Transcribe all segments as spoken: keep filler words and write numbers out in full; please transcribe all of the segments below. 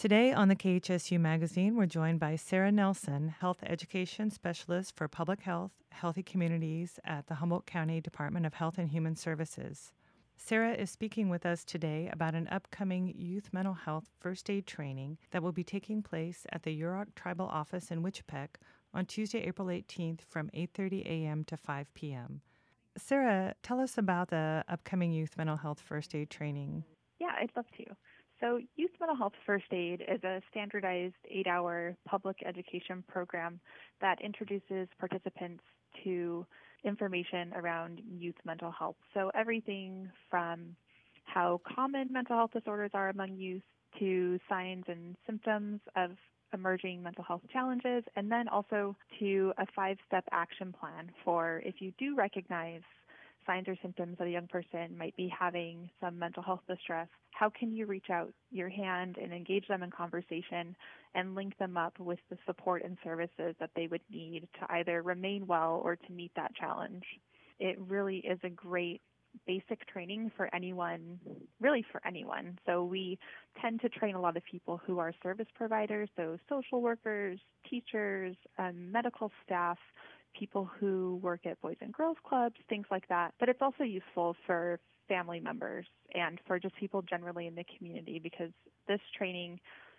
Today on the K H S U Magazine, we're joined by Sarah Nelson, Health Education Specialist for Public Health, Healthy Communities at the Humboldt County Department of Health and Human Services. Sarah is speaking with us today about an upcoming youth mental health first aid training that will be taking place at the Yurok Tribal Office in Wichipeg on Tuesday, April eighteenth from eight thirty a.m. to five p.m. Sarah, tell us about the upcoming youth mental health first aid training. Yeah, I'd love to. So Youth Mental Health First Aid is a standardized eight-hour public education program that introduces participants to information around youth mental health. So everything from how common mental health disorders are among youth to signs and symptoms of emerging mental health challenges, and then also to a five-step action plan for if you do recognize signs or symptoms that a young person might be having some mental health distress, how can you reach out your hand and engage them in conversation and link them up with the support and services that they would need to either remain well or to meet that challenge? It really is a great basic training for anyone, really for anyone. So we tend to train a lot of people who are service providers, so social workers, teachers, um, medical staff, people who work at Boys and Girls Clubs, things like that. But it's also useful for family members and for just people generally in the community because this training,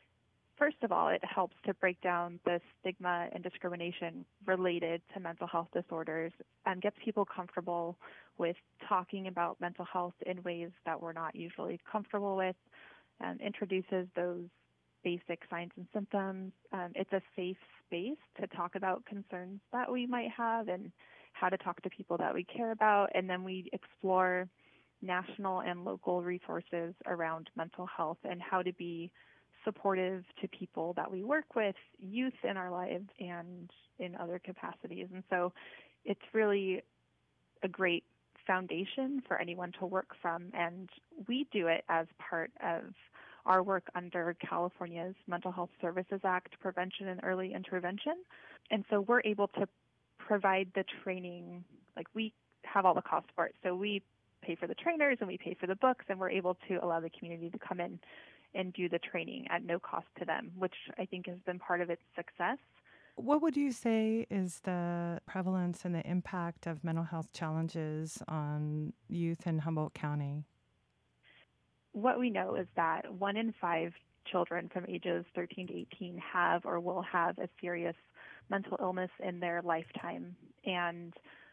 first of all, it helps to break down the stigma and discrimination related to mental health disorders and gets people comfortable with talking about mental health in ways that we're not usually comfortable with, and introduces those basic signs and symptoms. Um, it's a safe space to talk about concerns that we might have and how to talk to people that we care about. And then we explore national and local resources around mental health and how to be supportive to people that we work with, youth in our lives and in other capacities. And so it's really a great foundation for anyone to work from. And we do it as part of our work under California's Mental Health Services Act, Prevention and Early Intervention. And so we're able to provide the training, like we have all the costs for it. So we pay for the trainers and we pay for the books, and we're able to allow the community to come in and do the training at no cost to them, which I think has been part of its success. What would you say is the prevalence and the impact of mental health challenges on youth in Humboldt County? What we know is that one in five children from ages thirteen to eighteen have or will have a serious mental illness in their lifetime. And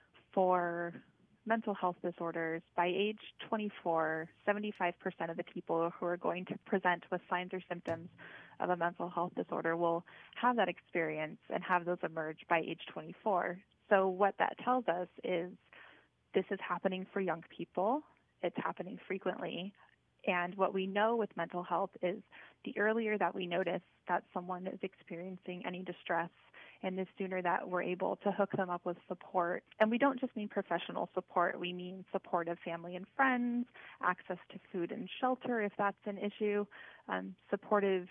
for mental health disorders, by age twenty-four, seventy-five percent of the people who are going to present with signs or symptoms of a mental health disorder will have that experience and have those emerge by age twenty-four. So what that tells us is this is happening for young people. It's happening frequently. And what we know with mental health is the earlier that we notice that someone is experiencing any distress, and the sooner that we're able to hook them up with support. And we don't just mean professional support, we mean support of family and friends, access to food and shelter if that's an issue, um, supportive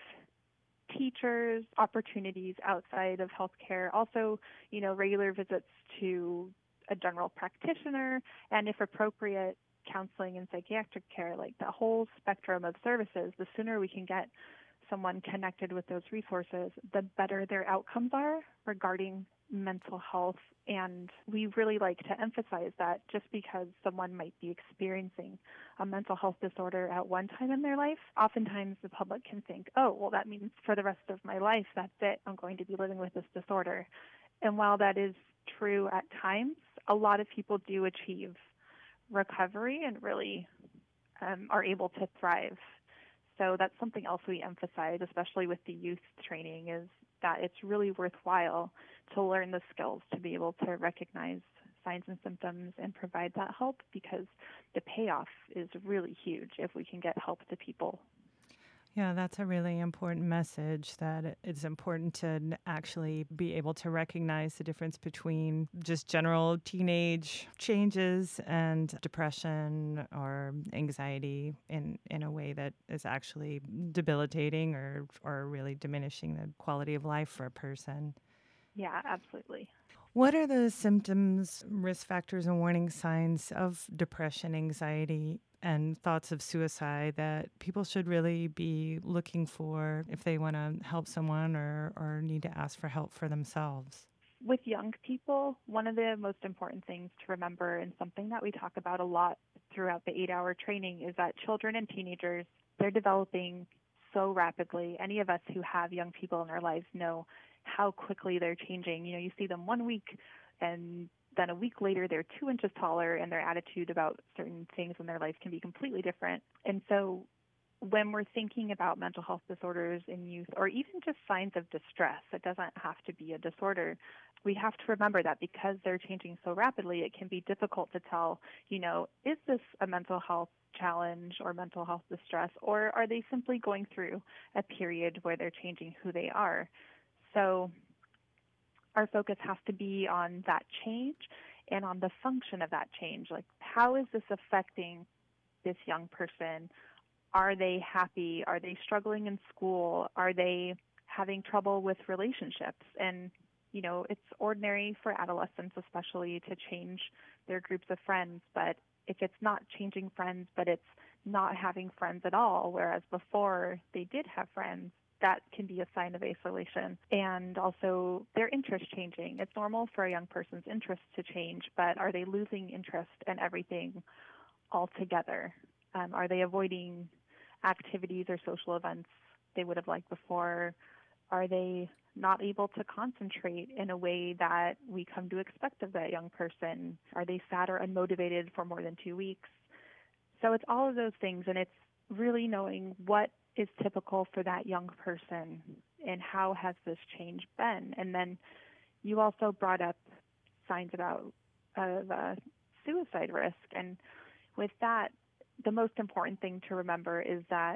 teachers, opportunities outside of healthcare, also, you know, regular visits to a general practitioner, and if appropriate, counseling and psychiatric care, like the whole spectrum of services. The sooner we can get someone connected with those resources, the better their outcomes are regarding mental health. And we really like to emphasize that just because someone might be experiencing a mental health disorder at one time in their life, oftentimes the public can think, oh, well, that means for the rest of my life, that's it, I'm going to be living with this disorder. And while that is true at times, a lot of people do achieve recovery and really um, are able to thrive. So that's something else we emphasize, especially with the youth training, is that it's really worthwhile to learn the skills to be able to recognize signs and symptoms and provide that help, because the payoff is really huge if we can get help to people. Yeah, that's a really important message, that it's important to actually be able to recognize the difference between just general teenage changes and depression or anxiety in, in a way that is actually debilitating or, or really diminishing the quality of life for a person. Yeah, absolutely. What are the symptoms, risk factors, and warning signs of depression, anxiety and thoughts of suicide that people should really be looking for if they want to help someone or, or need to ask for help for themselves? With young people, one of the most important things to remember, and something that we talk about a lot throughout the eight-hour training, is that children and teenagers, they're developing so rapidly. Any of us who have young people in our lives know how quickly they're changing. You know, you see them one week, and then a week later they're two inches taller, and their attitude about certain things in their life can be completely different. And so when we're thinking about mental health disorders in youth, or even just signs of distress, it doesn't have to be a disorder, we have to remember that because they're changing so rapidly, it can be difficult to tell, you know, is this a mental health challenge or mental health distress, or are they simply going through a period where they're changing who they are? So our focus has to be on that change and on the function of that change. Like, how is this affecting this young person? Are they happy? Are they struggling in school? Are they having trouble with relationships? And, you know, it's ordinary for adolescents especially to change their groups of friends, but if it's not changing friends, but it's not having friends at all, whereas before they did have friends, that can be a sign of isolation. And also their interest changing. It's normal for a young person's interest to change, but are they losing interest in everything altogether? Um, are they avoiding activities or social events they would have liked before? Are they not able to concentrate in a way that we come to expect of that young person? Are they sad or unmotivated for more than two weeks? So it's all of those things, and it's really knowing what is typical for that young person and how has this change been. And then you also brought up signs about of uh, suicide risk, and with that, the most important thing to remember is that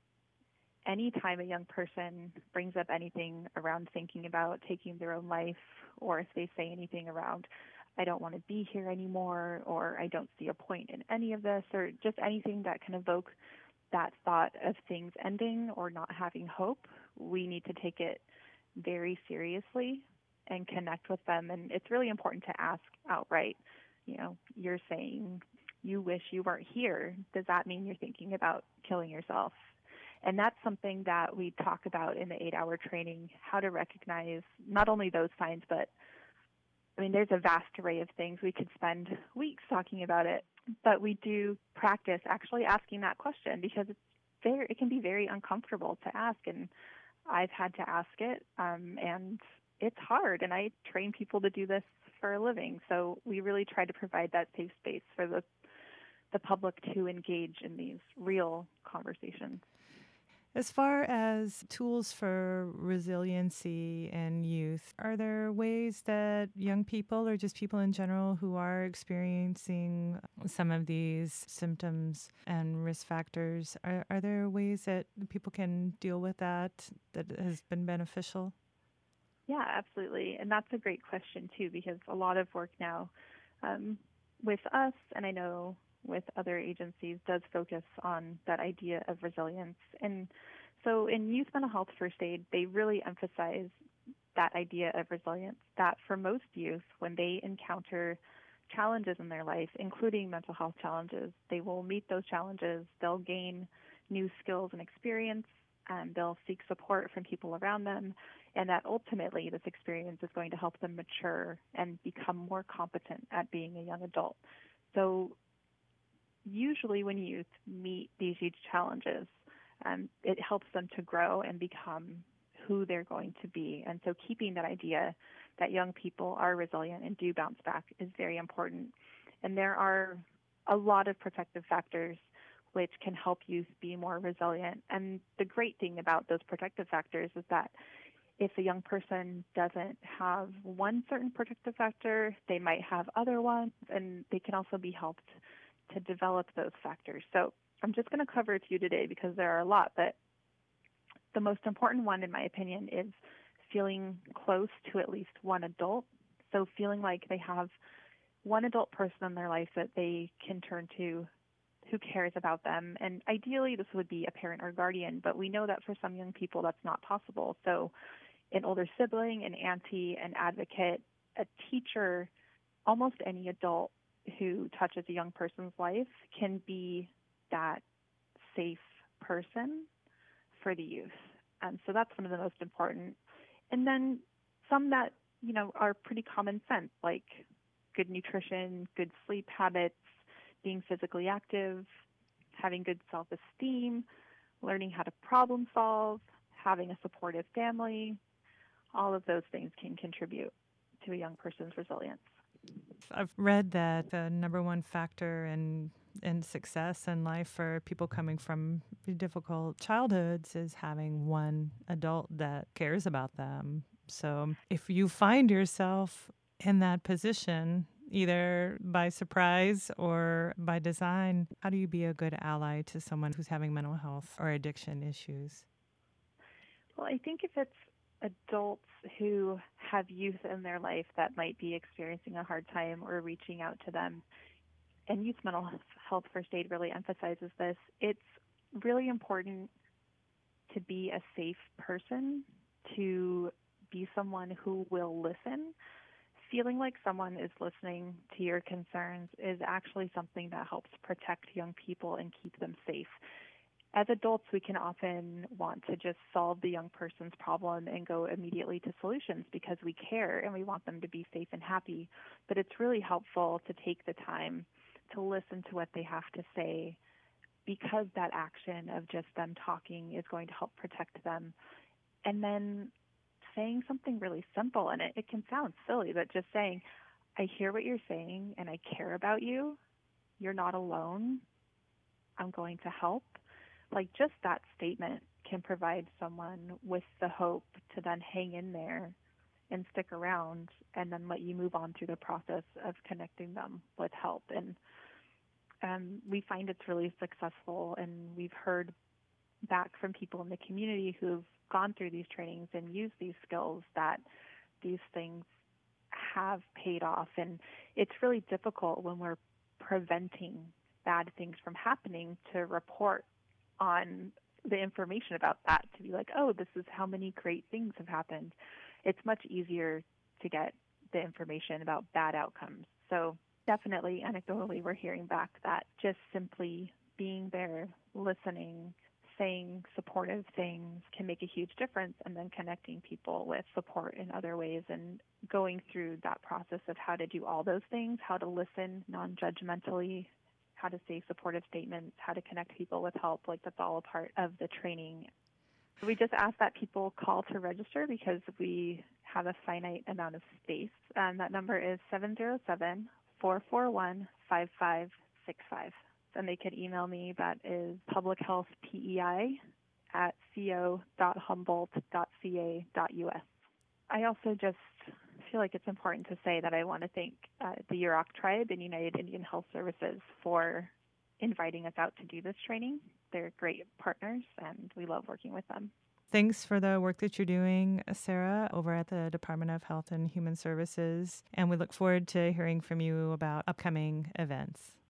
anytime a young person brings up anything around thinking about taking their own life, or if they say anything around, I don't want to be here anymore, or I don't see a point in any of this, or just anything that can evoke that thought of things ending or not having hope, we need to take it very seriously and connect with them. And it's really important to ask outright, you know, you're saying you wish you weren't here. Does that mean you're thinking about killing yourself? And that's something that we talk about in the eight-hour training, how to recognize not only those signs, but, I mean, there's a vast array of things. We could spend weeks talking about it, but we do practice actually asking that question because it's very, it can be very uncomfortable to ask, and I've had to ask it, um, and it's hard, and I train people to do this for a living. So we really try to provide that safe space for the the public to engage in these real conversations. As far as tools for resiliency in youth, are there ways that young people or just people in general who are experiencing some of these symptoms and risk factors, are, are there ways that people can deal with that that has been beneficial? Yeah, absolutely. And that's a great question, too, because a lot of work now um, with us, and I know with other agencies, does focus on that idea of resilience. And so in Youth Mental Health First Aid, they really emphasize that idea of resilience, that for most youth, when they encounter challenges in their life, including mental health challenges, they will meet those challenges, they'll gain new skills and experience, and they'll seek support from people around them, and that ultimately this experience is going to help them mature and become more competent at being a young adult. So usually when youth meet these huge challenges, um, it helps them to grow and become who they're going to be. And so keeping that idea that young people are resilient and do bounce back is very important. And there are a lot of protective factors which can help youth be more resilient. And the great thing about those protective factors is that if a young person doesn't have one certain protective factor, they might have other ones, and they can also be helped to develop those factors. So I'm just going to cover a few today because there are a lot, but the most important one, in my opinion, is feeling close to at least one adult. So feeling like they have one adult person in their life that they can turn to who cares about them. And ideally, this would be a parent or guardian, but we know that for some young people, that's not possible. So an older sibling, an auntie, an advocate, a teacher, almost any adult who touches a young person's life can be that safe person for the youth. Um, so that's one of the most important. And then some that, you know, are pretty common sense, like good nutrition, good sleep habits, being physically active, having good self-esteem, learning how to problem solve, having a supportive family. All of those things can contribute to a young person's resilience. I've read that the number one factor in in success in life for people coming from difficult childhoods is having one adult that cares about them. So if you find yourself in that position, either by surprise or by design, how do you be a good ally to someone who's having mental health or addiction issues? Well, I think if it's adults who have youth in their life that might be experiencing a hard time or reaching out to them, and Youth Mental Health First Aid really emphasizes this, it's really important to be a safe person, to be someone who will listen. Feeling like someone is listening to your concerns is actually something that helps protect young people and keep them safe. As adults, we can often want to just solve the young person's problem and go immediately to solutions because we care and we want them to be safe and happy. But it's really helpful to take the time to listen to what they have to say, because that action of just them talking is going to help protect them. And then saying something really simple, and it, it can sound silly, but just saying, I hear what you're saying and I care about you. You're not alone. I'm going to help. Like, just that statement can provide someone with the hope to then hang in there and stick around and then let you move on through the process of connecting them with help. And um, we find it's really successful, and we've heard back from people in the community who've gone through these trainings and used these skills that these things have paid off. And it's really difficult when we're preventing bad things from happening to report on the information about that, to be like, oh, this is how many great things have happened. It's much easier to get the information about bad outcomes. So definitely, anecdotally, we're hearing back that just simply being there, listening, saying supportive things can make a huge difference, and then connecting people with support in other ways and going through that process of how to do all those things, how to listen non-judgmentally, how to say supportive statements, how to connect people with help. Like, that's all a part of the training. We just ask that people call to register because we have a finite amount of space. And that number is seven zero seven, four four one, five five six five. And they could email me. That is publichealthpei at co dot humboldt dot c a dot u s. I also just feel like it's important to say that I want to thank uh, the Yurok Tribe and United Indian Health Services for inviting us out to do this training. They're great partners, and we love working with them. Thanks for the work that you're doing, Sarah, over at the Department of Health and Human Services. And we look forward to hearing from you about upcoming events.